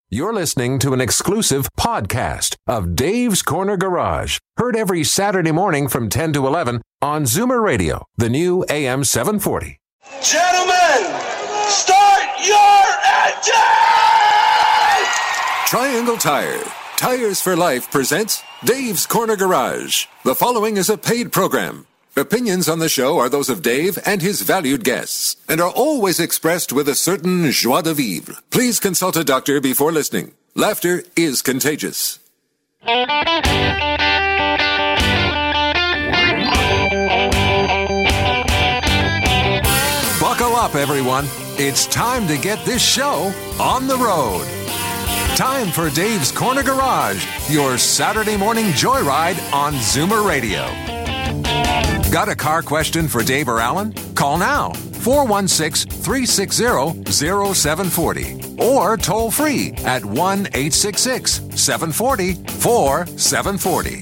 You're listening to an exclusive podcast of Dave's Corner Garage. Heard every Saturday morning from 10 to 11 on Zoomer Radio, the new AM 740. Gentlemen, start your engine! Triangle Tire. Tires for Life presents Dave's Corner Garage. The following is a paid program. Opinions on the show are those of Dave and his valued guests and are always expressed with a certain joie de vivre. Please consult a doctor before listening. Laughter is contagious. Buckle up, everyone. It's time to get this show on the road. Time for Dave's Corner Garage, your Saturday morning joyride on Zoomer Radio. Got a car question for Dave or Alan? Call now, 416-360-0740. Or toll free at 1-866-740-4740.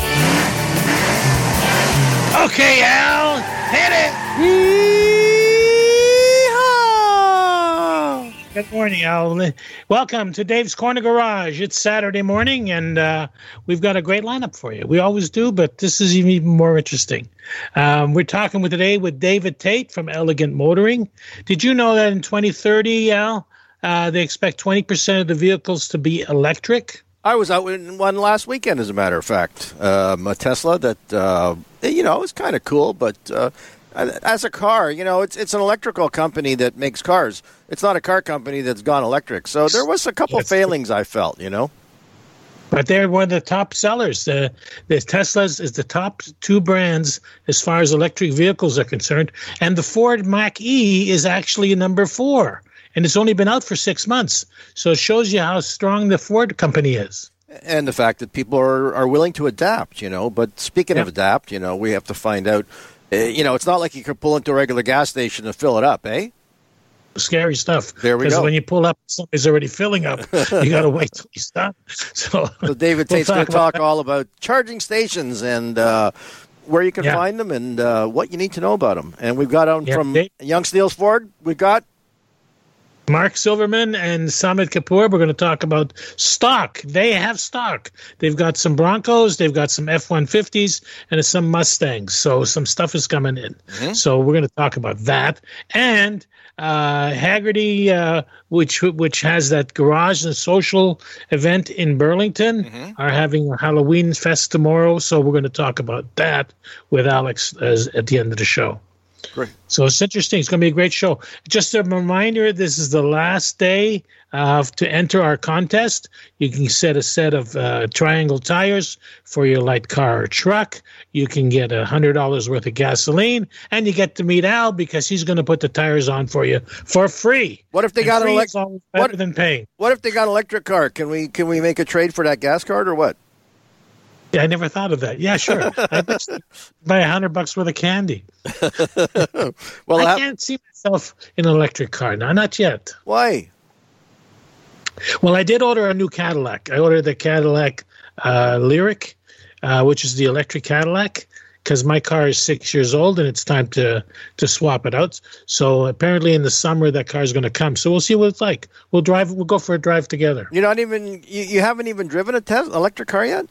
Okay, Al, hit it! Yee-haw! Good morning, Al. Welcome to Dave's Corner Garage. It's Saturday morning, and we've got a great lineup for you. We always do, but this is even more interesting. We're talking today with David Tate from Elegant Motoring. Did you know that in 2030, Al, they expect 20% of the vehicles to be electric? I was out in one last weekend, as a matter of fact. A Tesla that, is kind of cool, but as a car, it's an electrical company that makes cars. It's not a car company that's gone electric. So there was a couple failings I felt, But they're one of the top sellers. The Teslas is the top two brands as far as electric vehicles are concerned. And the Ford Mach-E is actually number 4. And it's only been out for 6 months. So it shows you how strong the Ford company is. And the fact that people are willing to adapt, But speaking of adapt, we have to find out, it's not like you can pull into a regular gas station and fill it up, eh? Scary stuff. There we go. Because when you pull up, somebody's already filling up. You got to wait till he's done. So David Tate's going to talk all about charging stations and where you can find them and what you need to know about them. And we've got from Young Steels Ford, we've got Mark Silverman and Samit Kapoor. We're going to talk about stock. They have stock. They've got some Broncos, they've got some F-150s, and some Mustangs. So some stuff is coming in. Mm-hmm. So we're going to talk about that. And Haggerty, which has that garage and social event in Burlington, are having a Halloween fest tomorrow. So we're going to talk about that with Alex at the end of the show. Great. So it's interesting. It's going to be a great show. Just a reminder, this is the last day to enter our contest. You can set a set of Triangle tires for your light car or truck. You can get $100 worth of gasoline, and you get to meet Al because he's going to put the tires on for you for free. What if they got an electric? Better than paying. What if they got an electric car? Can we make a trade for that gas card or what? Yeah, I never thought of that. Yeah, sure. I bet you buy $100 worth of candy. Well, I can't see myself in an electric car now. Not yet. Why? Well, I did order a new Cadillac. I ordered the Cadillac Lyric, which is the electric Cadillac, because my car is 6 years old and it's time to swap it out. So apparently in the summer that car is going to come. So we'll see what it's like. We'll go for a drive together. You're not even you haven't even driven a electric car yet?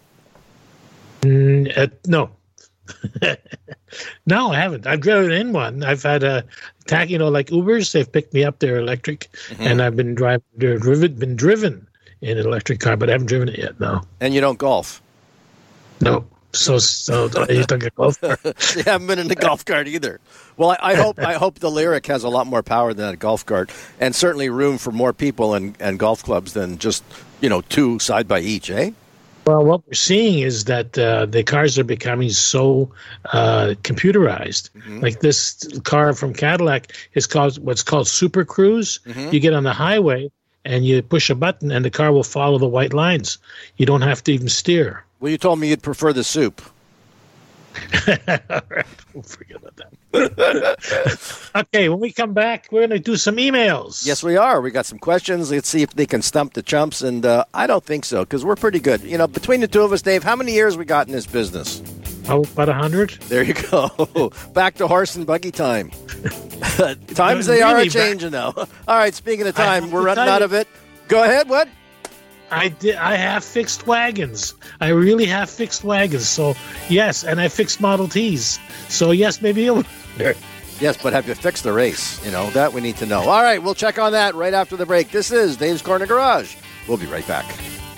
No. No, I haven't. I've driven in one. I've had a taxi, like Ubers. They've picked me up. They're electric, and I've been driven in an electric car, but I haven't driven it yet. No. And you don't golf? No. So you don't get golf cart. You haven't been in the golf cart either. Well, I hope the Lyric has a lot more power than a golf cart, and certainly room for more people and golf clubs than just two side by each, eh? Well, what we're seeing is that the cars are becoming so computerized. Like this car from Cadillac is what's called Super Cruise. You get on the highway and you push a button and the car will follow the white lines. You don't have to even steer. Well, you told me you'd prefer the soup. All right, we'll forget about that. Okay, when we come back, we're going to do some emails. Yes, we are. We got some questions. Let's see if they can stump the chumps, and I don't think so, because we're pretty good. Between the two of us, Dave, how many years we got in this business? Oh, about 100. There you go. Back to horse and buggy time. Times they are a-changing now. All right, speaking of time, we're running out of it. Go ahead, what? I did. I have fixed wagons. I really have fixed wagons. So yes, and I fixed Model Ts. So yes, maybe it. Yes, but have you fixed the race? That we need to know. All right, we'll check on that right after the break. This is Dave's Corner Garage. We'll be right back.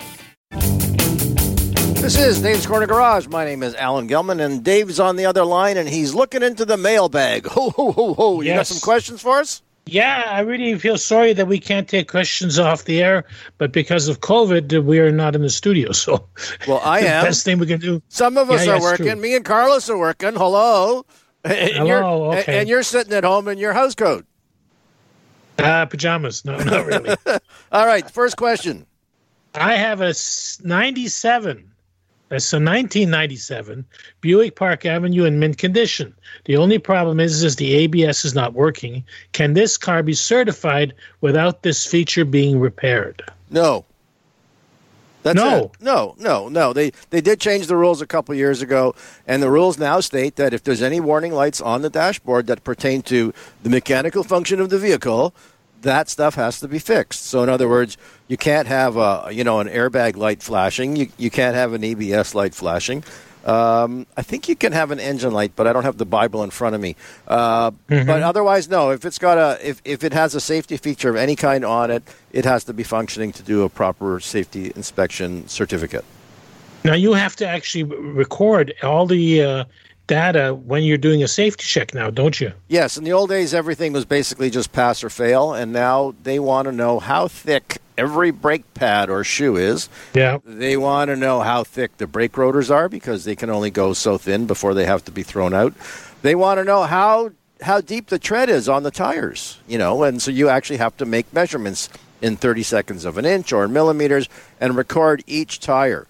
This is Dave's Corner Garage. My name is Alan Gelman, and Dave's on the other line, and he's looking into the mailbag. Ho, ho, ho, ho. You got some questions for us? Yeah, I really feel sorry that we can't take questions off the air, but because of COVID, we are not in the studio. So, well, I am. Best thing we can do. Some of us are working. True. Me and Carlos are working. Hello. Hello. Okay. And you're sitting at home in your house coat. Pajamas. No, not really. All right. First question. I have a 97. That's a 1997 Buick Park Avenue in mint condition. The only problem is the ABS is not working. Can this car be certified without this feature being repaired? No. That's no. It. No. They did change the rules a couple years ago, and the rules now state that if there's any warning lights on the dashboard that pertain to the mechanical function of the vehicle, that stuff has to be fixed. So in other words, you can't have an airbag light flashing. You can't have an ABS light flashing. I think you can have an engine light, but I don't have the Bible in front of me. But otherwise, no. If it's got if it has a safety feature of any kind on it, it has to be functioning to do a proper safety inspection certificate. Now you have to actually record all the data when you're doing a safety check now, don't you? Yes. In the old days, everything was basically just pass or fail, and now they want to know how thick every brake pad or shoe is. Yeah. They want to know how thick the brake rotors are because they can only go so thin before they have to be thrown out. They want to know how deep the tread is on the tires, and so you actually have to make measurements in 30 seconds of an inch or in millimeters and record each tire.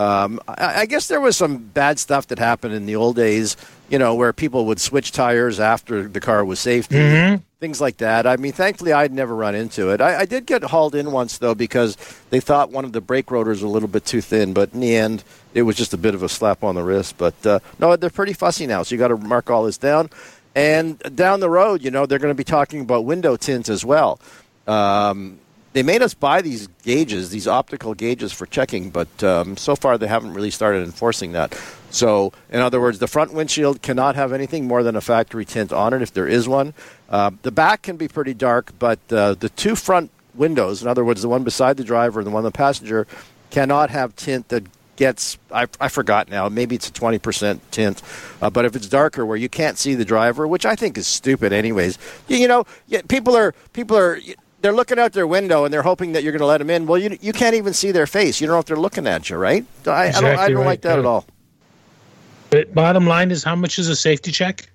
I guess there was some bad stuff that happened in the old days, where people would switch tires after the car was safety, things like that. I mean, thankfully, I'd never run into it. I did get hauled in once, though, because they thought one of the brake rotors was a little bit too thin, but in the end, it was just a bit of a slap on the wrist. But, no, they're pretty fussy now, so you got to mark all this down. And down the road, they're going to be talking about window tint as well. They made us buy these gauges, these optical gauges for checking, but so far they haven't really started enforcing that. So, in other words, the front windshield cannot have anything more than a factory tint on it if there is one. The back can be pretty dark, but the two front windows, in other words, the one beside the driver and the one on the passenger, cannot have tint that gets, I forgot now, maybe it's a 20% tint. But if it's darker where you can't see the driver, which I think is stupid anyways, people are they're looking out their window and they're hoping that you're going to let them in. Well, you can't even see their face. You don't know if they're looking at you, right? I don't like that at all. But bottom line is, how much is a safety check?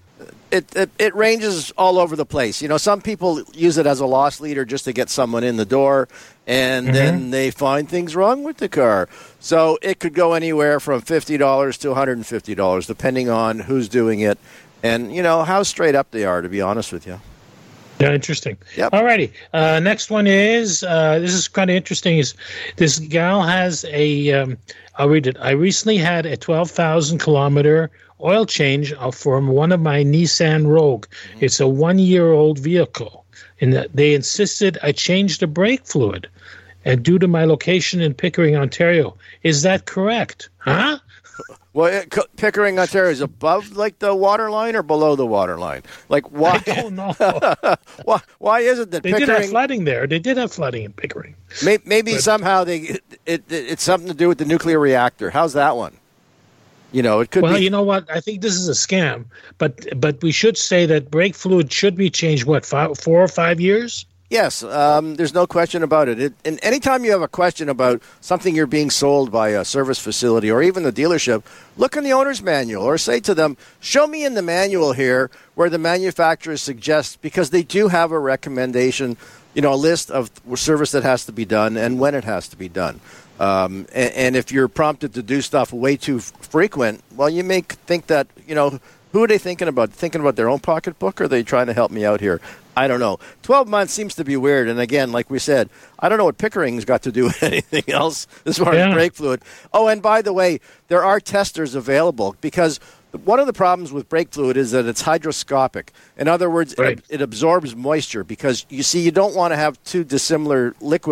It ranges all over the place. Some people use it as a loss leader just to get someone in the door, and then they find things wrong with the car. So it could go anywhere from $50 to $150, depending on who's doing it and, how straight up they are, to be honest with you. Yeah, interesting. Yep. All righty. Next one is, this is kind of interesting, is this gal has I'll read it. I recently had a 12,000-kilometer oil change from one of my Nissan Rogue. It's a 1-year-old vehicle. And they insisted I change the brake fluid and due to my location in Pickering, Ontario. Is that correct? Huh? Well, Pickering, Ontario is above the water line or below the water line? Why? I don't know. why is it that they Pickering... did have flooding there. They did have flooding in Pickering. Maybe somehow it's something to do with the nuclear reactor. How's that one? It could be... Well, you know what? I think this is a scam. But we should say that brake fluid should be changed, 4 or 5 years? Yes, there's no question about it. And anytime you have a question about something you're being sold by a service facility or even the dealership, look in the owner's manual or say to them, show me in the manual here where the manufacturer suggests, because they do have a recommendation, a list of service that has to be done and when it has to be done. And if you're prompted to do stuff way too frequent, well, you may think that, who are they thinking about? Thinking about their own pocketbook, or are they trying to help me out here? I don't know. 12 months seems to be weird. And again, like we said, I don't know what Pickering's got to do with anything else as far as brake fluid. Oh, and by the way, there are testers available because one of the problems with brake fluid is that it's hydroscopic. In other words, it absorbs moisture because, you don't want to have two dissimilar liquids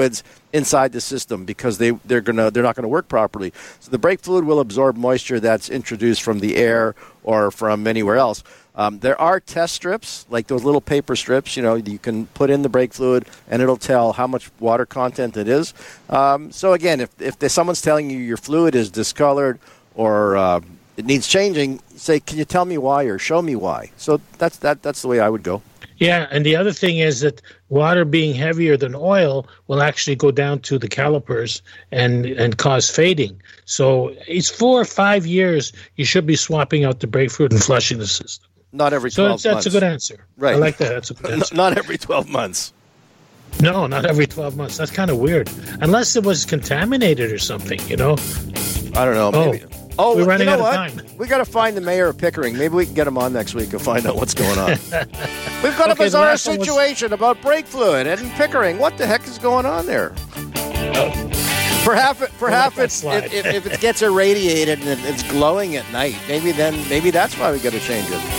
inside the system because they're not going to work properly. So the brake fluid will absorb moisture that's introduced from the air or from anywhere else. There are test strips, like those little paper strips, you can put in the brake fluid and it'll tell how much water content it is. So again, if someone's telling you your fluid is discolored or it needs changing, say, can you tell me why or show me why? So that's the way I would go. Yeah, and the other thing is that water being heavier than oil will actually go down to the calipers and cause fading. So it's 4 or 5 years you should be swapping out the brake fluid and flushing the system. Not every 12 months. So that's a good answer. Right. I like that. That's a good answer. Not every 12 months. No, not every 12 months. That's kind of weird. Unless it was contaminated or something, I don't know. Maybe. We're running out of time. We got to find the mayor of Pickering. Maybe we can get him on next week and find out what's going on. We've got a bizarre situation about brake fluid in Pickering. What the heck is going on there? Perhaps if it gets irradiated and it's glowing at night, maybe that's why we got to change it.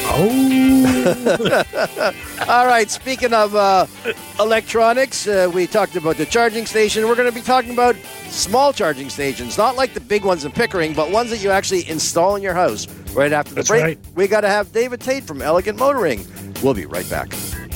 Oh. All right. Speaking of electronics, we talked about the charging station. We're going to be talking about small charging stations, not like the big ones in Pickering, but ones that you actually install in your house. Right after the break, we got to have David Tate from Elegant Motoring. We'll be right back.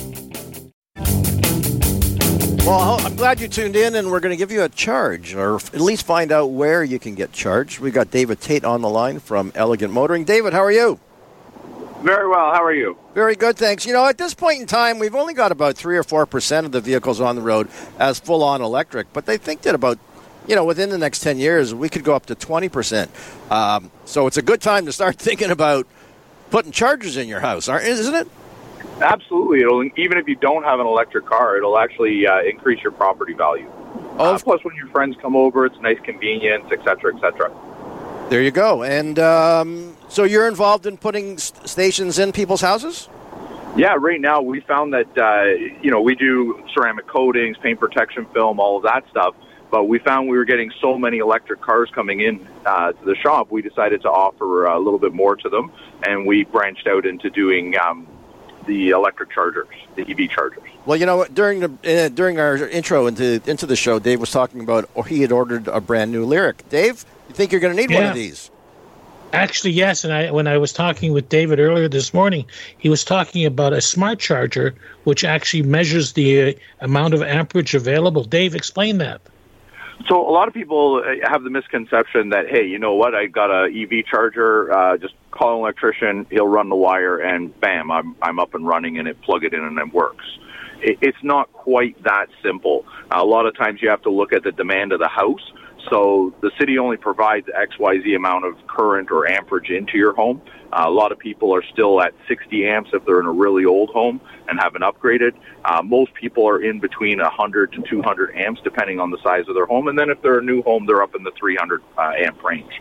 Well, I'm glad you tuned in, and we're going to give you a charge, or at least find out where you can get charged. We got David Tate on the line from Elegant Motoring. David, how are you? Very well. How are you? Very good, thanks. At this point in time, we've only got about 3 or 4% of the vehicles on the road as full-on electric, but they think that about, within the next 10 years, we could go up to 20%. So it's a good time to start thinking about putting chargers in your house, isn't it? Absolutely. Even if you don't have an electric car, it'll actually increase your property value. Plus, when your friends come over, it's a nice convenience, et cetera, et cetera. There you go. And so you're involved in putting stations in people's houses? Yeah, right now we found that, we do ceramic coatings, paint protection film, all of that stuff. But we found we were getting so many electric cars coming in to the shop, we decided to offer a little bit more to them. And we branched out into doing the electric chargers, the EV chargers. Well, during our intro into the show, Dave was talking about he had ordered a brand new Lyriq. Dave, you think you're going to need one of these? Actually, yes. And when I was talking with David earlier this morning, he was talking about a smart charger, which actually measures the amount of amperage available. Dave, explain that. So a lot of people have the misconception that, hey, you know what, I got a EV charger, just call an electrician, he'll run the wire, and bam, I'm up and running, and plug it in and it works. It's not quite that simple. A lot of times you have to look at the demand of the house. So the city only provides XYZ amount of current or amperage into your home. A lot of people are still at 60 amps if they're in a really old home and haven't upgraded. Most people are in between 100 to 200 amps, depending on the size of their home. And then if they're a new home, they're up in the 300 amp range.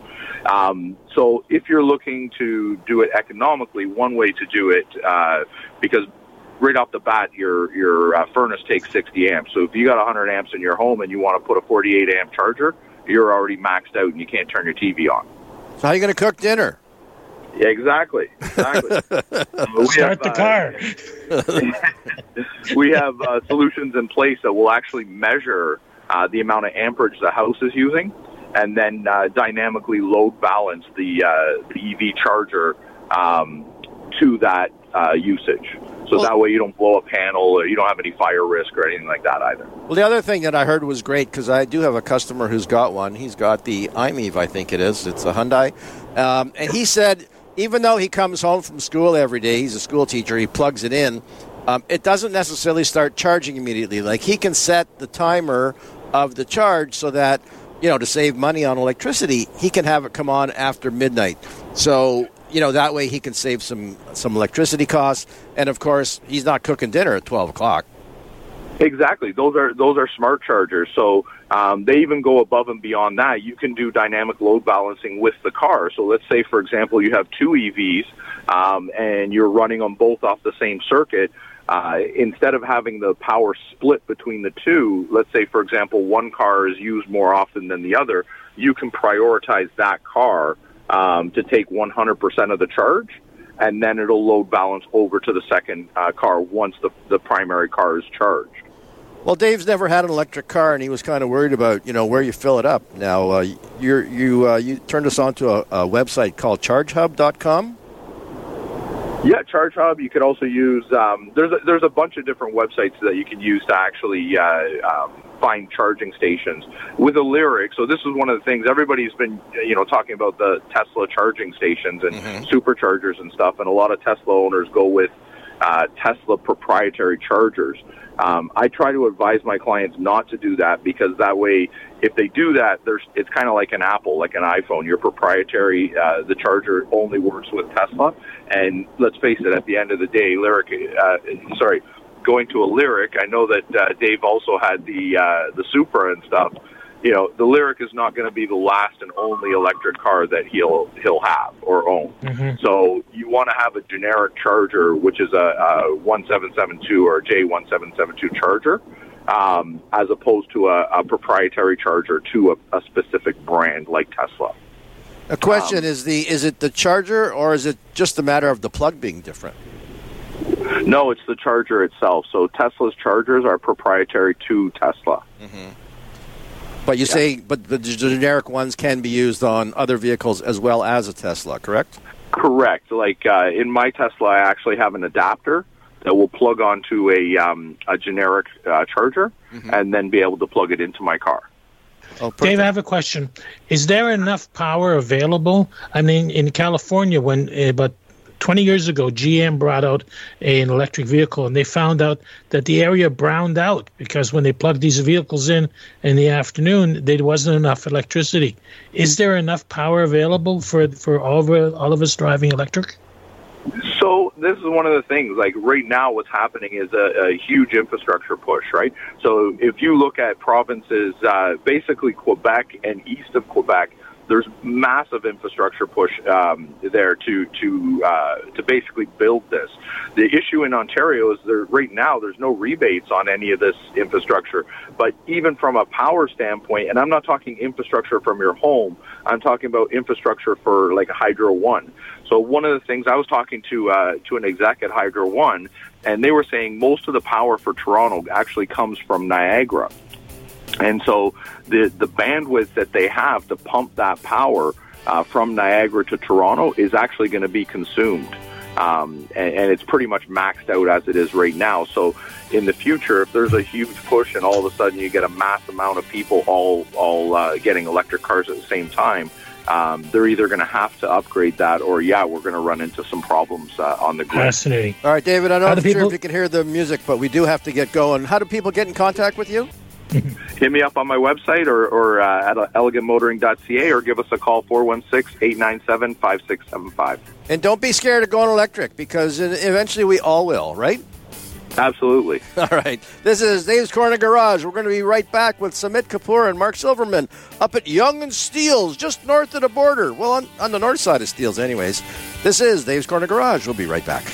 So if you're looking to do it economically, one way to do it, because right off the bat, your furnace takes 60 amps. So if you got 100 amps in your home and you want to put a 48 amp charger, you're already maxed out and you can't turn your TV on. So how are you going to cook dinner? Yeah, exactly. Start the car. We have solutions in place that will actually measure the amount of amperage the house is using, and then dynamically load balance the EV charger to that usage. So that way you don't blow a panel or you don't have any fire risk or anything like that either. Well, the other thing that I heard was great, because I do have a customer who's got one. He's got the iMEV, I think it is. It's a Hyundai. And he said even though he comes home from school every day, he's a school teacher, he plugs it in, it doesn't necessarily start charging immediately. Like, he can set the timer of the charge so that, to save money on electricity, he can have it come on after midnight. So, that way he can save some electricity costs. And, of course, he's not cooking dinner at 12 o'clock. Exactly. Those are smart chargers. So they even go above and beyond that. You can do dynamic load balancing with the car. So let's say, for example, you have two EVs and you're running them both off the same circuit. Instead of having the power split between the two, let's say, for example, one car is used more often than the other, you can prioritize that car to take 100% of the charge, and then it'll load balance over to the second car once the primary car is charged. Well, Dave's never had an electric car, and he was kind of worried about, where you fill it up. Now, you turned us on to a website called ChargeHub.com. Yeah, ChargeHub. You could also use. There's a bunch of different websites that you can use to actually find charging stations with a Lyric. So this is one of the things everybody's been talking about, the Tesla charging stations and superchargers and stuff. And a lot of Tesla owners go with Tesla proprietary chargers. I try to advise my clients not to do that, because that way, if they do that, it's kind of like an Apple, like an iPhone. Your proprietary, the charger only works with Tesla. And let's face it, at the end of the day, going to a Lyric, I know that Dave also had the Supra and stuff. The Lyric is not going to be the last and only electric car that he'll have or own. So you want to have a generic charger, which is a 1772 or a J1772 charger, as opposed to a proprietary charger to a specific brand like Tesla. A question is it the charger, or is it just a matter of the plug being different? No, it's the charger itself. So Tesla's chargers are proprietary to Tesla. But you say, but the generic ones can be used on other vehicles as well as a Tesla, correct? Correct. Like in my Tesla, I actually have an adapter that will plug onto a generic charger and then be able to plug it into my car. Oh, Dave, I have a question. Is there enough power available? I mean, in California, when about 20 years ago, GM brought out an electric vehicle, and they found out that the area browned out because when they plugged these vehicles in the afternoon, there wasn't enough electricity. Is there enough power available for all of us driving electric? So this is one of the things, like right now what's happening is a huge infrastructure push, right? So if you look at provinces, basically Quebec and east of Quebec, there's massive infrastructure push there to basically build this. The issue in Ontario is right now there's no rebates on any of this infrastructure. But even from a power standpoint, and I'm not talking infrastructure from your home, I'm talking about infrastructure for like a Hydro One. So one of the things, I was talking to an exec at Hydro One, and they were saying most of the power for Toronto actually comes from Niagara. And so the bandwidth that they have to pump that power from Niagara to Toronto is actually going to be consumed. And it's pretty much maxed out as it is right now. So in the future, if there's a huge push and all of a sudden you get a mass amount of people all getting electric cars at the same time, they're either going to have to upgrade that or, we're going to run into some problems on the grid. Fascinating. All right, David, I'm not sure if you can hear the music, but we do have to get going. How do people get in contact with you? Hit me up on my website or at elegantmotoring.ca, or give us a call, 416-897-5675. And don't be scared of going electric, because eventually we all will, right? Absolutely. All right. This is Dave's Corner Garage. We're going to be right back with Samit Kapoor and Mark Silverman up at Yonge and Steeles, just north of the border. Well, on the north side of Steeles anyways. This is Dave's Corner Garage. We'll be right back.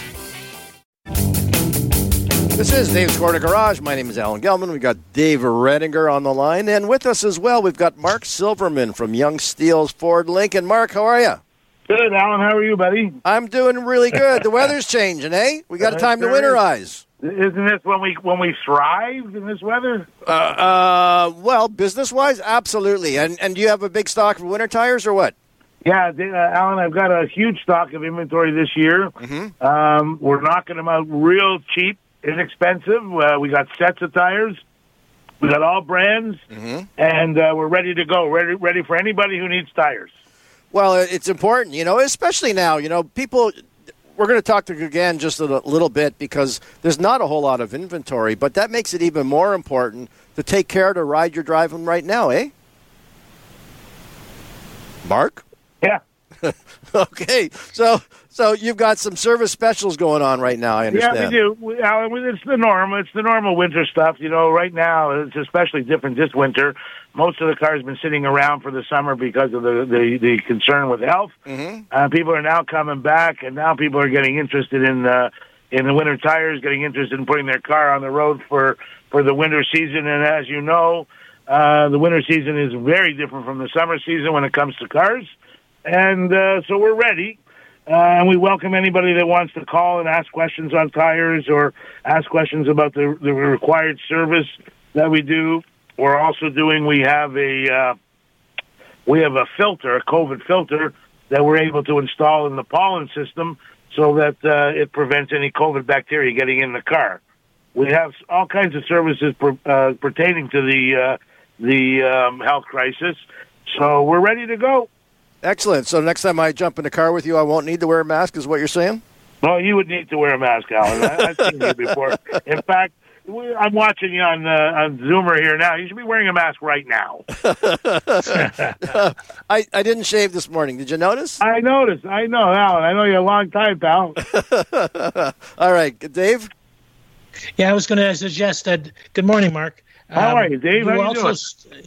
This is Dave's Corner Garage. My name is Alan Gelman. We've got Dave Redinger on the line. And with us as well, we've got Mark Silverman from Yonge Steeles Ford Lincoln. Mark, how are you? Good, Alan. How are you, buddy? I'm doing really good. The weather's changing, eh? We got time to winterize. Isn't this when we thrive in this weather? Well, business-wise, absolutely. And do you have a big stock of winter tires or what? Yeah, Alan, I've got a huge stock of inventory this year. We're knocking them out real cheap, inexpensive. We got sets of tires. We got all brands, and we're ready to go. Ready for anybody who needs tires. Well, it's important, especially now. People. We're going to talk to you again just a little bit because there's not a whole lot of inventory, but that makes it even more important to take care of the ride you're driving right now, eh? Mark? Yeah. Okay, so you've got some service specials going on right now, I understand. Yeah, we do. Alan, it's the normal. It's the normal winter stuff. Right now, it's especially different this winter. Most of the cars have been sitting around for the summer because of the concern with health. People are now coming back, and now people are getting interested in the winter tires, getting interested in putting their car on the road for the winter season. And as you know, the winter season is very different from the summer season when it comes to cars. And so we're ready. And we welcome anybody that wants to call and ask questions on tires or ask questions about the required service that we do. We're also doing. We have a filter, a COVID filter that we're able to install in the pollen system so that it prevents any COVID bacteria getting in the car. We have all kinds of services pertaining to the health crisis, so we're ready to go. Excellent. So next time I jump in the car with you, I won't need to wear a mask, is what you're saying? No, you would need to wear a mask, Alan. I've seen you before. In fact, I'm watching you on Zoomer here now. You should be wearing a mask right now. I didn't shave this morning. Did you notice? I noticed. I know, Alan. I know you a long time, pal. All right. Dave? Yeah, I was going to suggest that. Good morning, Mark. How are you, Dave? How you doing?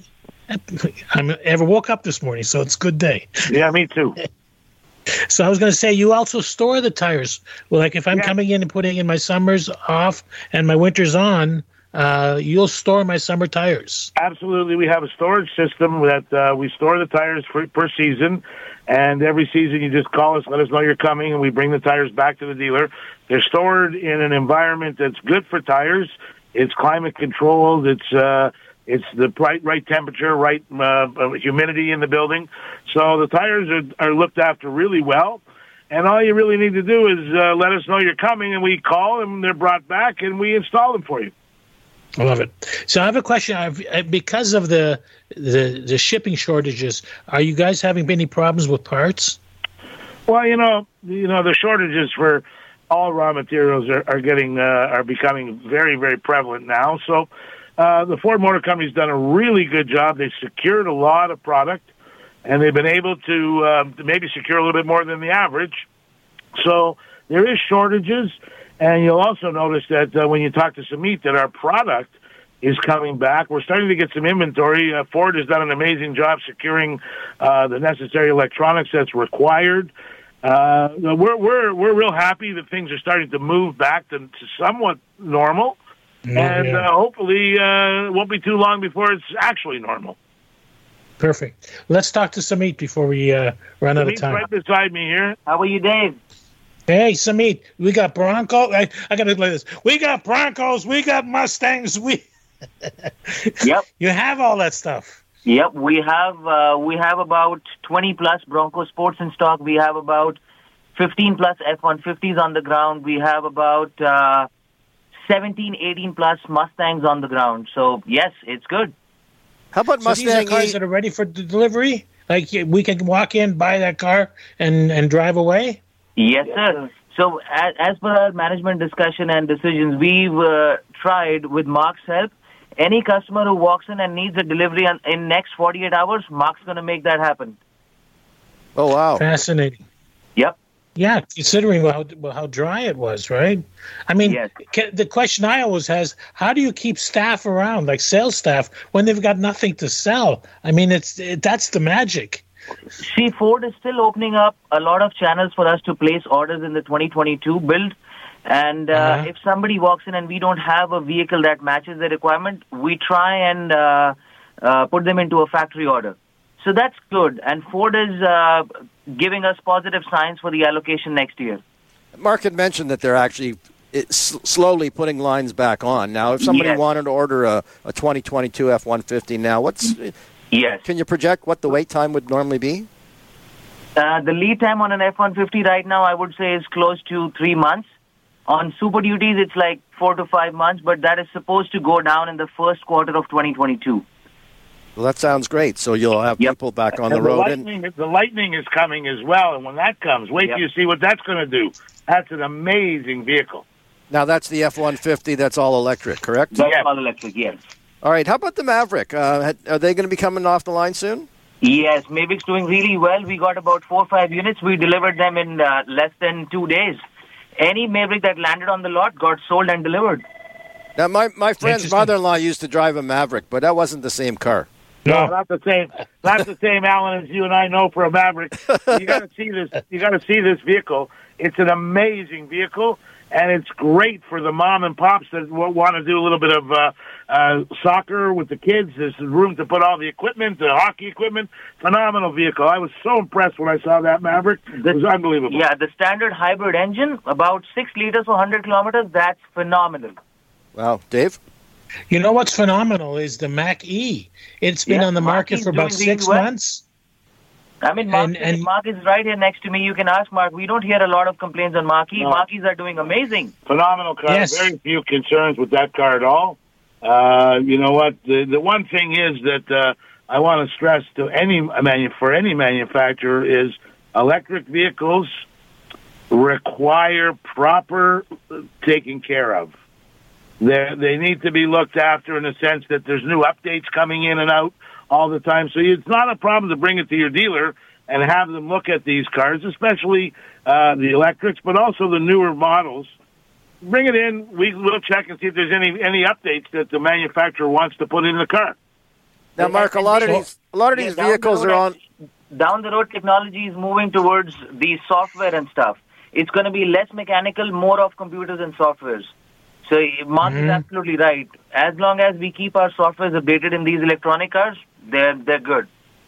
I ever woke up this morning, so it's a good day. Yeah, me too. So I was going to say, you also store the tires. Well, like if I'm coming in and putting in my summers off and my winters on, you'll store my summer tires. Absolutely. We have a storage system that we store the tires per season. And every season you just call us, let us know you're coming, and we bring the tires back to the dealer. They're stored in an environment that's good for tires. It's climate controlled. It's the right temperature, right humidity in the building. So the tires are looked after really well. And all you really need to do is let us know you're coming, and we call them, they're brought back, and we install them for you. I love it. So I have a question. Because of the shipping shortages, are you guys having any problems with parts? Well, the shortages for all raw materials are becoming very, very prevalent now. So the Ford Motor Company's done a really good job. They've secured a lot of product, and they've been able to maybe secure a little bit more than the average. So there is shortages, and you'll also notice that when you talk to Samit that our product is coming back. We're starting to get some inventory. Ford has done an amazing job securing the necessary electronics that's required. We're real happy that things are starting to move back to somewhat normal. Hopefully it won't be too long before it's actually normal. Perfect. Let's talk to Samit before we run out of time. Right beside me here. How are you, Dave? Hey, Samit, we got Broncos. I got to play this. We got Broncos. We got Mustangs. Yep. You have all that stuff. Yep. We have about 20 plus Bronco Sports in stock. We have about 15 plus F-150s on the ground. We have about 17, 18 plus Mustangs on the ground. So, yes, it's good. How about Mustang? These are cars that are ready for delivery? Like we can walk in, buy that car, and drive away? Yes, sir. So, as per our management discussion and decisions, we've tried, with Mark's help, any customer who walks in and needs a delivery in next 48 hours, Mark's going to make that happen. Oh, wow. Fascinating. Yep. Yeah, considering how dry it was, right? I mean, yes. The question I always has, how do you keep staff around, like sales staff, when they've got nothing to sell? I mean, that's the magic. See, Ford is still opening up a lot of channels for us to place orders in the 2022 build. And if somebody walks in and we don't have a vehicle that matches the requirement, we try and put them into a factory order. So that's good. And Ford is giving us positive signs for the allocation next year. Mark had mentioned that they're actually slowly putting lines back on. Now, if somebody wanted to order a 2022 F-150 now, Yes. Can you project what the wait time would normally be? The lead time on an F-150 right now, I would say, is close to 3 months. On Super Duties, it's like 4 to 5 months, but that is supposed to go down in the first quarter of 2022. Well, that sounds great. So you'll have people back on the road. The Lightning is coming as well, and when that comes, wait till you see what that's going to do. That's an amazing vehicle. Now, that's the F-150. That's all electric, correct? That's all electric, yes. All right. How about the Maverick? Are they going to be coming off the line soon? Yes, Maverick's doing really well. We got about 4 or 5 units. We delivered them in less than 2 days. Any Maverick that landed on the lot got sold and delivered. Now, my friend's mother-in-law used to drive a Maverick, but that wasn't the same car. No, not the same. Not the same, Alan, as you and I know for a Maverick. You got to see this. You got to see this vehicle. It's an amazing vehicle, and it's great for the mom and pops that want to do a little bit of soccer with the kids. There's room to put all the equipment, the hockey equipment. Phenomenal vehicle. I was so impressed when I saw that Maverick. It was unbelievable. Yeah, the standard hybrid engine, about 6 liters for 100 kilometers. That's phenomenal. Wow, Dave? You know what's phenomenal is the Mach-E. It's been on the market for about 6 months. I mean, Mark is right here next to me. You can ask Mark. We don't hear a lot of complaints on Mach-E. No. Mach-E's are doing amazing. Phenomenal car. Yes. Very few concerns with that car at all. You know what? The one thing is that I want to stress to any manufacturer is electric vehicles require proper taking care of. They need to be looked after in the sense that there's new updates coming in and out all the time. So it's not a problem to bring it to your dealer and have them look at these cars, especially the electrics, but also the newer models. Bring it in. We'll check and see if there's any updates that the manufacturer wants to put in the car. Now, Mark, a lot of these vehicles are on. Down the road, technology is moving towards the software and stuff. It's going to be less mechanical, more of computers and softwares. So Mark is absolutely right. As long as we keep our softwares updated in these electronic cars, they're good.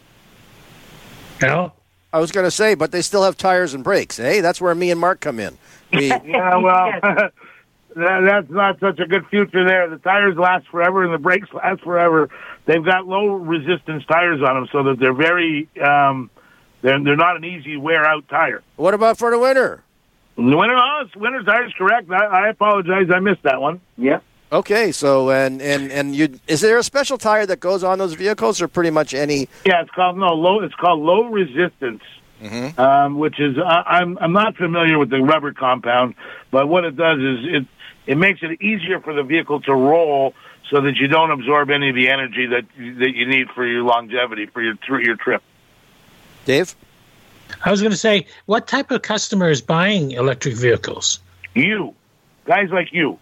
Yeah. I was going to say, but they still have tires and brakes. Hey, that's where me and Mark come in. Yeah, well, that's not such a good future there. The tires last forever and the brakes last forever. They've got low resistance tires on them, so that they're very they're not an easy wear out tire. What about for the winter? Winter tires, correct. I apologize, I missed that one. Yeah. Okay, so and is there a special tire that goes on those vehicles, or pretty much any? Yeah, it's called low resistance, which is I'm not familiar with the rubber compound, but what it does is it makes it easier for the vehicle to roll, so that you don't absorb any of the energy that you need for your longevity for your trip. Dave? I was going to say, what type of customer is buying electric vehicles? You. Guys like you.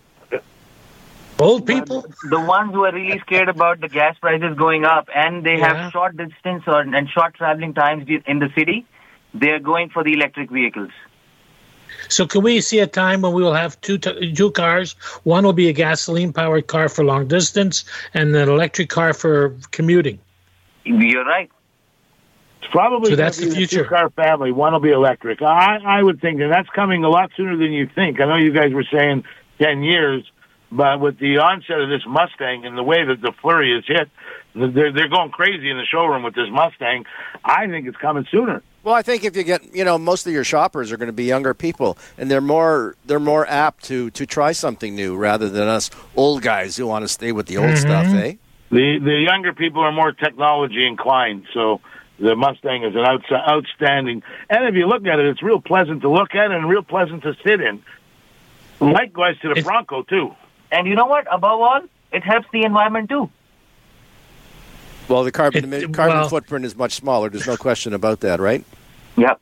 Old people? The ones who are really scared about the gas prices going up, and they have short distance and short traveling times in the city, they're going for the electric vehicles. So can we see a time when we will have two cars? One will be a gasoline-powered car for long distance and an electric car for commuting. You're right. It's probably so that's the future. A two-car family. One will be electric. I would think that that's coming a lot sooner than you think. I know you guys were saying 10 years, but with the onset of this Mustang and the way that the flurry is hit, they're going crazy in the showroom with this Mustang. I think it's coming sooner. Well, I think if you get, most of your shoppers are going to be younger people, and they're more apt to try something new rather than us old guys who want to stay with the old stuff, eh? The younger people are more technology inclined, so the Mustang is an outstanding. And if you look at it, it's real pleasant to look at and real pleasant to sit in. Likewise to the Bronco, too. And you know what? Above all, it helps the environment, too. Well, the carbon footprint is much smaller. There's no question about that, right? Yep.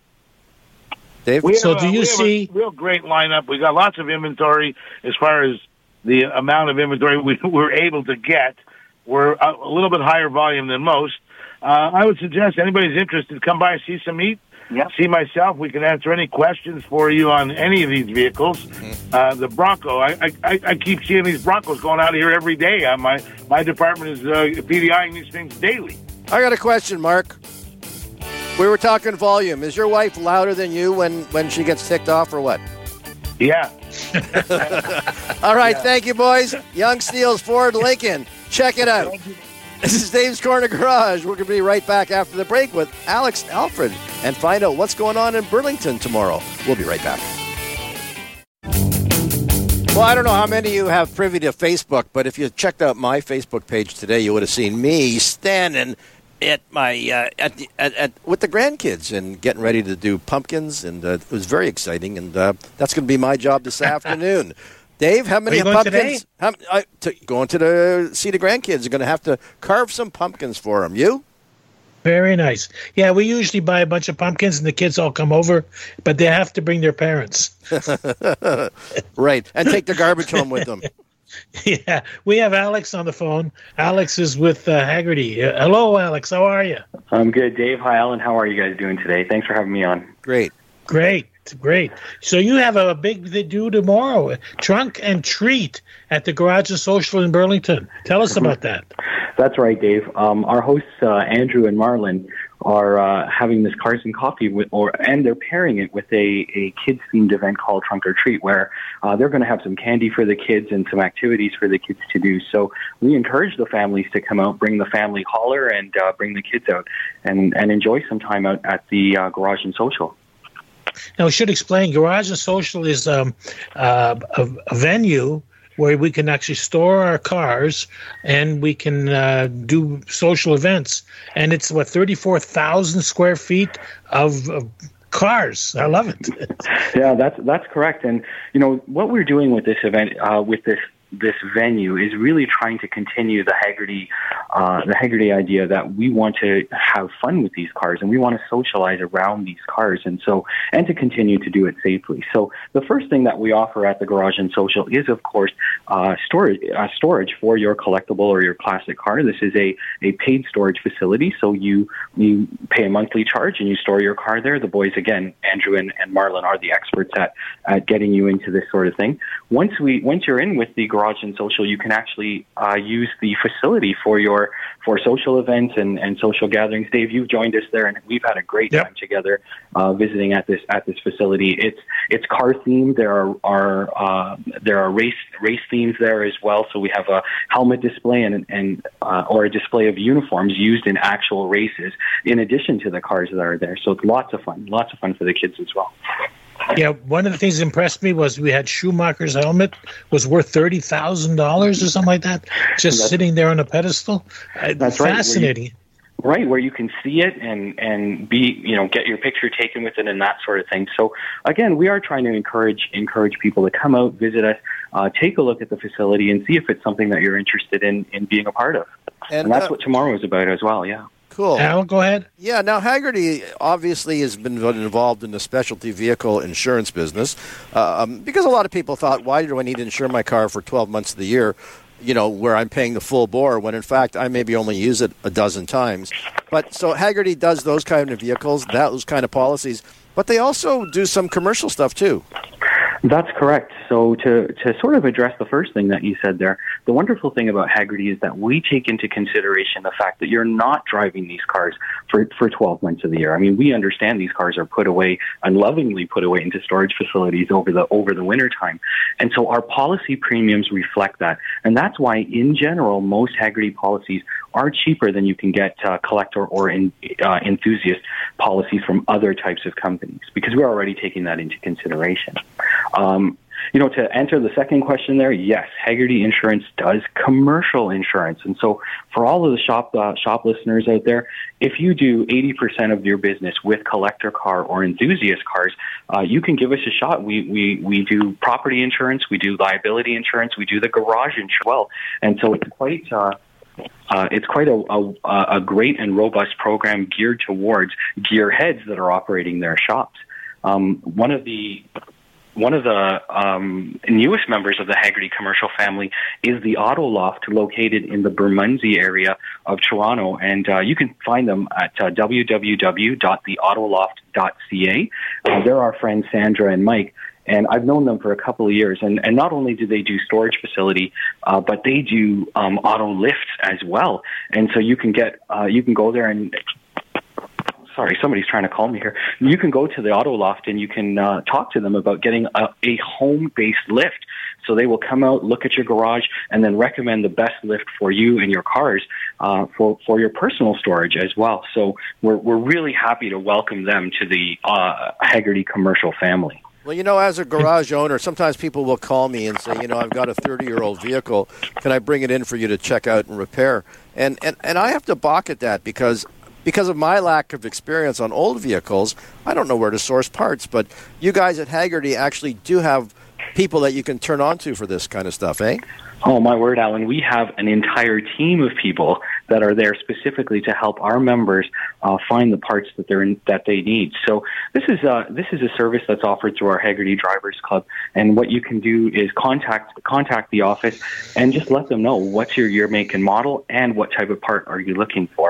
Dave? We have see a real great lineup. We got lots of inventory as far as the amount of inventory we're able to get. We're a little bit higher volume than most. I would suggest anybody's interested, come by, see some meat, see myself. We can answer any questions for you on any of these vehicles. The Bronco, I keep seeing these Broncos going out of here every day. My department is PDIing these things daily. I got a question, Mark. We were talking volume. Is your wife louder than you when she gets ticked off or what? Yeah. All right, thank you, boys. Young Steels Ford Lincoln. Check it out. This is Dave's Corner Garage. We're going to be right back after the break with Alex Alfred and find out what's going on in Burlington tomorrow. We'll be right back. Well, I don't know how many of you have privy to Facebook, but if you checked out my Facebook page today, you would have seen me standing at my with the grandkids and getting ready to do pumpkins, and it was very exciting. And that's going to be my job this afternoon. Dave, how many pumpkins? Going to see the grandkids. You're going to have to carve some pumpkins for them. You? Very nice. Yeah, we usually buy a bunch of pumpkins and the kids all come over, but they have to bring their parents. Right, and take the garbage home with them. Yeah, we have Alex on the phone. Alex is with Haggerty. Hello, Alex. How are you? I'm good, Dave. Hi, Alan. How are you guys doing today? Thanks for having me on. Great. So you have a big do tomorrow, trunk and treat at the Garage and Social in Burlington. Tell us about that. That's right, Dave. Our hosts, Andrew and Marlon, are having this Cars and Coffee and they're pairing it with a kids-themed event called Trunk or Treat, where they're going to have some candy for the kids and some activities for the kids to do. So we encourage the families to come out, bring the family hauler, and bring the kids out and enjoy some time out at the Garage and Social. Now, we should explain, Garage and Social is a venue where we can actually store our cars and we can do social events. And it's, 34,000 square feet of cars. I love it. Yeah, that's correct. And, what we're doing with this event, with this venue, is really trying to continue the Haggerty idea that we want to have fun with these cars and we want to socialize around these cars, and to continue to do it safely. So the first thing that we offer at the Garage and Social is, of course, storage for your collectible or your classic car. This is a paid storage facility, so you pay a monthly charge and you store your car there. The boys, again, Andrew and Marlon, are the experts at getting you into this sort of thing. Once you're in with the Garage and Social, you can actually use the facility for social events and social gatherings. Dave, you've joined us there, and we've had a great time together visiting at this facility. It's car themed. There are race themes there as well. So we have a helmet display and or a display of uniforms used in actual races, in addition to the cars that are there. So it's lots of fun for the kids as well. Yeah, one of the things that impressed me was we had Schumacher's helmet was worth $30,000 or something like that, just sitting there on a pedestal. That's fascinating. Right, where you can see it and get your picture taken with it and that sort of thing. So again, we are trying to encourage people to come out, visit us, take a look at the facility, and see if it's something that you're interested in being a part of. And that's what tomorrow is about as well. Yeah. Cool. Al, go ahead. Yeah, now Haggerty obviously has been involved in the specialty vehicle insurance business because a lot of people thought, why do I need to insure my car for 12 months of the year, where I'm paying the full bore, when in fact I maybe only use it a dozen times. But so Haggerty does those kind of vehicles, those kind of policies, but they also do some commercial stuff too. That's correct. So to sort of address the first thing that you said there, the wonderful thing about Haggerty is that we take into consideration the fact that you're not driving these cars for 12 months of the year. I mean, we understand these cars are put away and lovingly put away into storage facilities over the winter time. And so our policy premiums reflect that. And that's why, in general, most Haggerty policies are cheaper than you can get collector or enthusiast policies from other types of companies, because we're already taking that into consideration. To answer the second question there, yes, Haggerty Insurance does commercial insurance. And so for all of the shop listeners out there, if you do 80% of your business with collector car or enthusiast cars, you can give us a shot. We do property insurance, we do liability insurance, we do the garage insurance as well. And so it's quite a great and robust program geared towards gearheads that are operating their shops. One of the newest members of the Haggerty commercial family is the Auto Loft, located in the Bermondsey area of Toronto. And you can find them at www.theautoloft.ca. They're our friends Sandra and Mike. And I've known them for a couple of years. And not only do they do storage facility, but they do auto lifts as well. And so you can go there and... Sorry, somebody's trying to call me here. You can go to the Auto Loft and you can talk to them about getting a home-based lift. So they will come out, look at your garage, and then recommend the best lift for you and your cars for your personal storage as well. So we're really happy to welcome them to the Haggerty commercial family. Well, as a garage owner, sometimes people will call me and say, I've got a 30-year-old vehicle. Can I bring it in for you to check out and repair? And I have to balk at that because of my lack of experience on old vehicles. I don't know where to source parts, but you guys at Haggerty actually do have people that you can turn on to for this kind of stuff, eh? Oh, my word, Alan. We have an entire team of people that are there specifically to help our members find the parts that they need. So this is a service that's offered through our Haggerty Drivers Club. And what you can do is contact the office and just let them know what's your year, make, and model and what type of part are you looking for.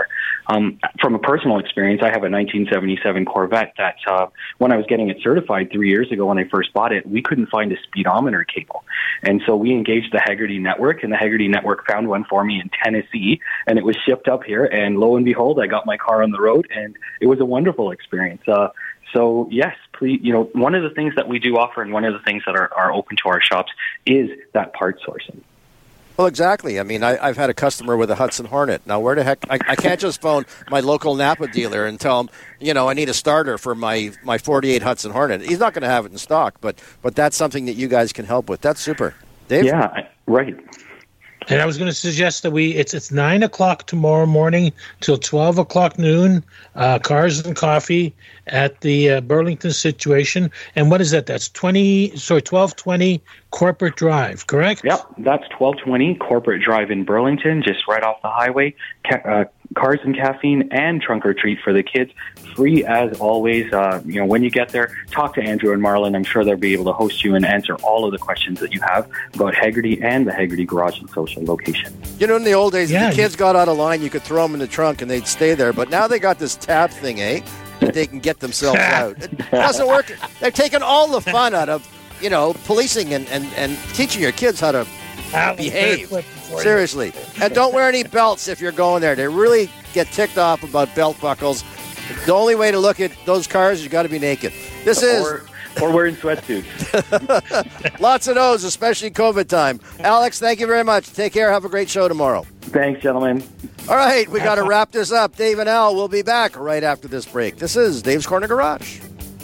From a personal experience, I have a 1977 Corvette that when I was getting it certified 3 years ago when I first bought it, we couldn't find a speedometer cable. And so we engaged the Hagerty Network, and the Hagerty Network found one for me in Tennessee, and it was shipped up here. And lo and behold, I got my car on the road, and it was a wonderful experience. So yes, please, one of the things that we do offer and one of the things that are open to our shops is that part sourcing. Well, exactly. I mean, I've had a customer with a Hudson Hornet. Now, where the heck? I can't just phone my local Napa dealer and tell him, I need a starter for my 48 Hudson Hornet. He's not going to have it in stock, but that's something that you guys can help with. That's super. Dave? Yeah, right. And I was going to suggest that it's 9 o'clock tomorrow morning till 12 o'clock noon, cars and coffee at the Burlington situation. And what is that? That's 1220 Corporate Drive, correct? Yep, that's 1220 Corporate Drive in Burlington, just right off the highway. Cars and caffeine and trunk or treat for the kids, free as always. When you get there, talk to Andrew and Marlon. I'm sure they'll be able to host you and answer all of the questions that you have about Hagerty and the Hagerty Garage and Social location. In the old days, if the kids got out of line, you could throw them in the trunk and they'd stay there. But now they got this tab thing, that they can get themselves out. It doesn't work. They're taking all the fun out of, policing and teaching your kids how to behave. Seriously. And don't wear any belts if you're going there. They really get ticked off about belt buckles. The only way to look at those cars is you got to be naked. Or wearing sweatsuits. Lots of those, especially COVID time. Alex, thank you very much. Take care. Have a great show tomorrow. Thanks, gentlemen. All right, we got to wrap this up. Dave and Al will be back right after this break. This is Dave's Corner Garage.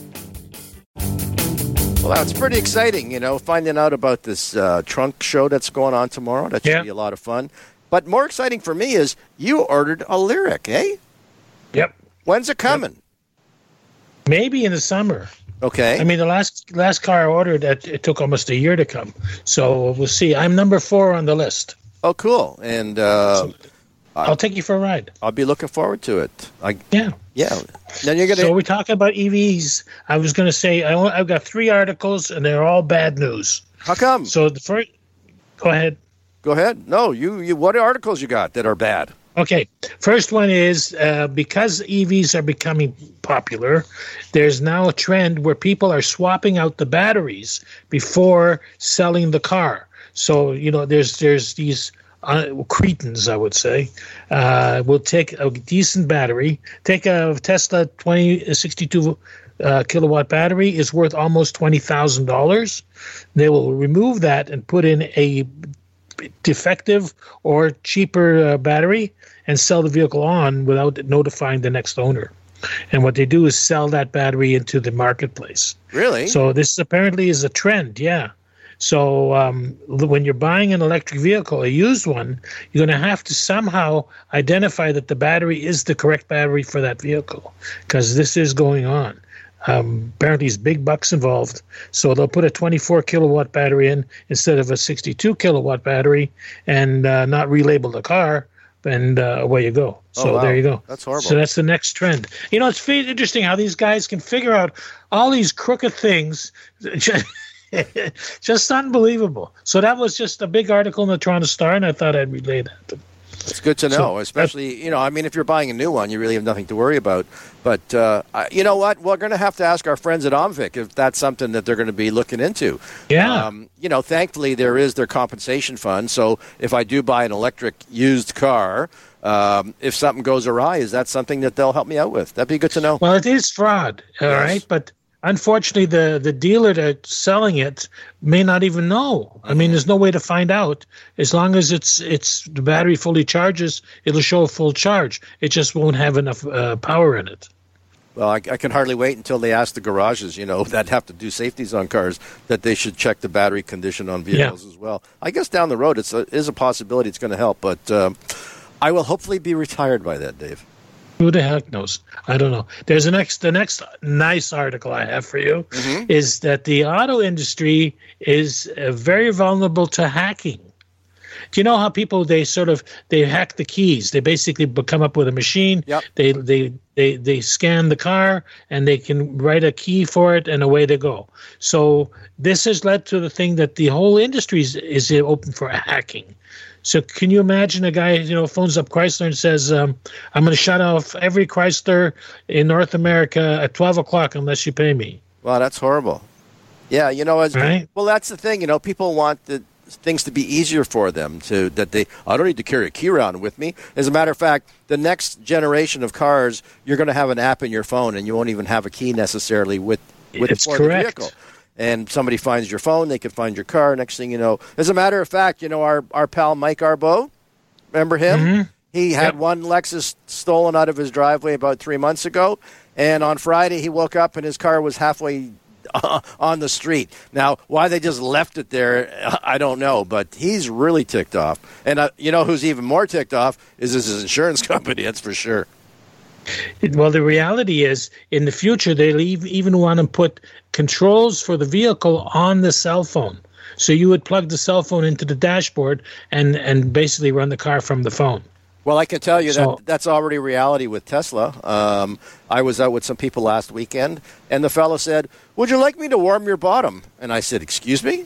Well, that's pretty exciting, finding out about this trunk show that's going on tomorrow. That should be a lot of fun. But more exciting for me is you ordered a Lyriq, eh? Yep. When's it coming? Maybe in the summer. Okay. I mean, the last car I ordered, it took almost a year to come. So we'll see. I'm number 4 on the list. Oh, cool. And I'll take you for a ride. I'll be looking forward to it. Yeah. Then you're gonna. So we're talking about EVs. I was going to say I've got 3 articles, and they're all bad news. How come? So the first, go ahead. Go ahead. No, you. What articles you got that are bad? Okay. First one is because EVs are becoming popular, there's now a trend where people are swapping out the batteries before selling the car. So, there's these cretins, I would say, will take a decent battery, take a Tesla 62 kilowatt battery is worth almost $20,000. They will remove that and put in a defective or cheaper battery and sell the vehicle on without notifying the next owner. And what they do is sell that battery into the marketplace. Really? So this apparently is a trend, yeah. So when you're buying an electric vehicle, a used one, you're going to have to somehow identify that the battery is the correct battery for that vehicle, because this is going on. Apparently, there's big bucks involved. So they'll put a 24 kilowatt battery in instead of a 62 kilowatt battery and not relabel the car, and away you go. So there you go. That's horrible. So that's the next trend. It's interesting how these guys can figure out all these crooked things. Just unbelievable. So that was just a big article in the Toronto Star, and I thought I'd relay that. It's good to know, especially, if you're buying a new one, you really have nothing to worry about. But you know what? We're going to have to ask our friends at OMVIC if that's something that they're going to be looking into. Yeah. Thankfully, there is their compensation fund. So if I do buy an electric used car, if something goes awry, is that something that they'll help me out with? That'd be good to know. Well, it is fraud, all right? But unfortunately, the dealer that's selling it may not even know. I mean, there's no way to find out. As long as it's the battery fully charges, it'll show a full charge. It just won't have enough power in it. Well, I can hardly wait until they ask the garages, that have to do safeties on cars, that they should check the battery condition on vehicles as well. I guess down the road, it is a possibility it's going to help, but I will hopefully be retired by that, Dave. Who the heck knows? I don't know. There's the next nice article I have for you is that the auto industry is very vulnerable to hacking. Do you know how people they hack the keys? They basically come up with a machine. Yep. They scan the car and they can write a key for it and away they go. So this has led to the thing that the whole industry is open for hacking. So can you imagine a guy, phones up Chrysler and says, I'm going to shut off every Chrysler in North America at 12 o'clock unless you pay me. Well, that's horrible. Yeah, right? Well, that's the thing. People want things to be easier for them. I don't need to carry a key around with me. As a matter of fact, the next generation of cars, you're going to have an app in your phone, and you won't even have a key necessarily with the vehicle. And somebody finds your phone, they can find your car. Next thing you know, as a matter of fact, our pal Mike Arbeau, remember him? Mm-hmm. He had one Lexus stolen out of his driveway about 3 months ago, and on Friday he woke up and his car was halfway on the street. Now, why they just left it there, I don't know, but he's really ticked off. And who's even more ticked off is his insurance company, that's for sure. Well, the reality is, in the future, they'll even want to put controls for the vehicle on the cell phone. So you would plug the cell phone into the dashboard and basically run the car from the phone. Well, I can tell you that's already reality with Tesla. I was out with some people last weekend, and the fellow said, "Would you like me to warm your bottom?" And I said, "Excuse me?"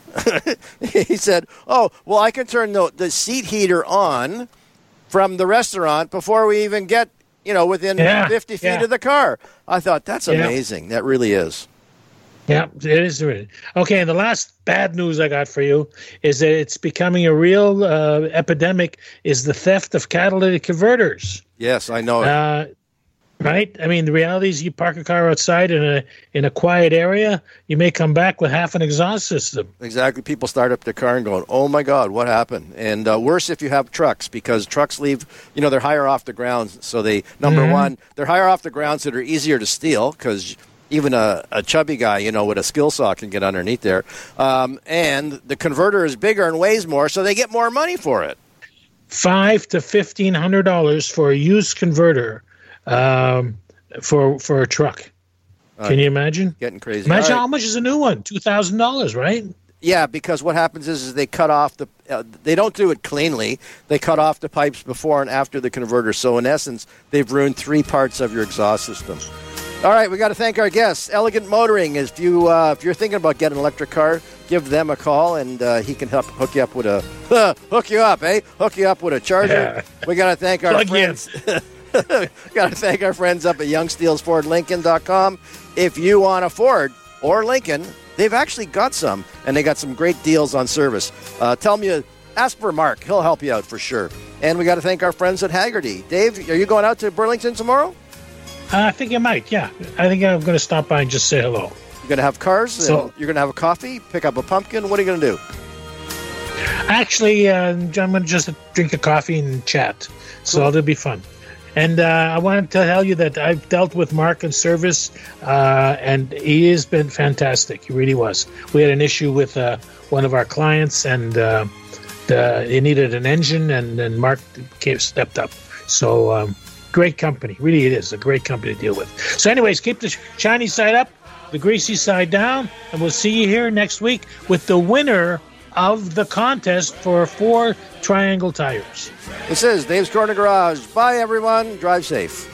He said, "Oh, well, I can turn the seat heater on from the restaurant before we even get within 50 feet of the car." I thought, that's amazing. That really is. Yeah, it is really. Okay, and the last bad news I got for you is that it's becoming a real epidemic, is the theft of catalytic converters. Yes, I know it. Right? I mean, the reality is you park a car outside in a quiet area, you may come back with half an exhaust system. Exactly. People start up their car and going, oh, my God, what happened? And worse if you have trucks, because trucks leave, they're higher off the ground. So number one, they're higher off the ground, so they're easier to steal, because even a chubby guy, with a skill saw can get underneath there. And the converter is bigger and weighs more, so they get more money for it. $500 to $1,500 for a used converter. For a truck. Can you imagine? Getting crazy. Imagine how much is a new one? $2,000, right? Yeah, because what happens is they cut off they don't do it cleanly. They cut off the pipes before and after the converter. So in essence, they've ruined 3 parts of your exhaust system. All right, we got to thank our guests. Elegant Motoring. If you're thinking about getting an electric car, give them a call, and he can help hook you up with hook you up with a charger. Yeah. We got to thank our friends. Got to thank our friends up at YoungSteelsFordLincoln.com. If you want a Ford or Lincoln, they've actually got some, and they got some great deals on service. Ask for Mark. He'll help you out for sure. And we got to thank our friends at Haggerty. Dave, are you going out to Burlington tomorrow? I think I might, yeah. I think I'm going to stop by and just say hello. You're going to have cars? You're going to have a coffee, pick up a pumpkin? What are you going to do? Actually, I'm going to just drink a coffee and chat. So Cool. it'll be fun. And I wanted to tell you that I've dealt with Mark in service, and he has been fantastic. He really was. We had an issue with one of our clients, and he needed an engine, and Mark stepped up. So great company. Really, it is a great company to deal with. So anyways, keep the shiny side up, the greasy side down, and we'll see you here next week with the winner of the contest for 4 Triangle tires. This is Dave's Corner Garage. Bye, everyone. Drive safe.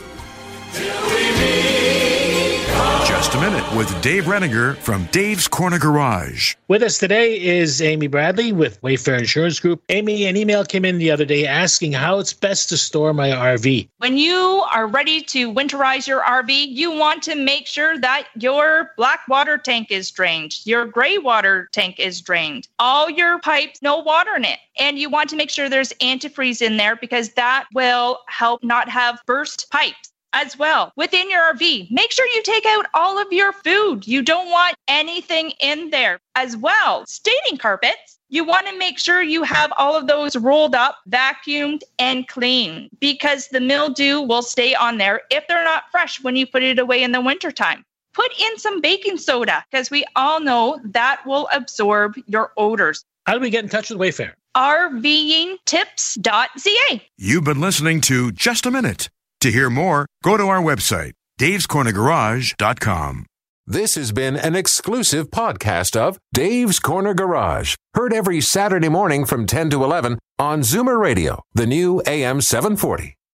Just a Minute with Dave Reniger from Dave's Corner Garage. With us today is Amy Bradley with Wayfair Insurance Group. Amy, an email came in the other day asking how it's best to store my RV. When you are ready to winterize your RV, you want to make sure that your black water tank is drained, your gray water tank is drained, all your pipes, no water in it. And you want to make sure there's antifreeze in there because that will help not have burst pipes. As well, within your RV, make sure you take out all of your food. You don't want anything in there. As well, staging carpets, you want to make sure you have all of those rolled up, vacuumed, and clean because the mildew will stay on there if they're not fresh when you put it away in the wintertime. Put in some baking soda because we all know that will absorb your odors. How do we get in touch with Wayfair? RVingtips.ca. You've been listening to Just a Minute. To hear more, go to our website, davescornergarage.com. This has been an exclusive podcast of Dave's Corner Garage. Heard every Saturday morning from 10 to 11 on Zoomer Radio, the new AM 740.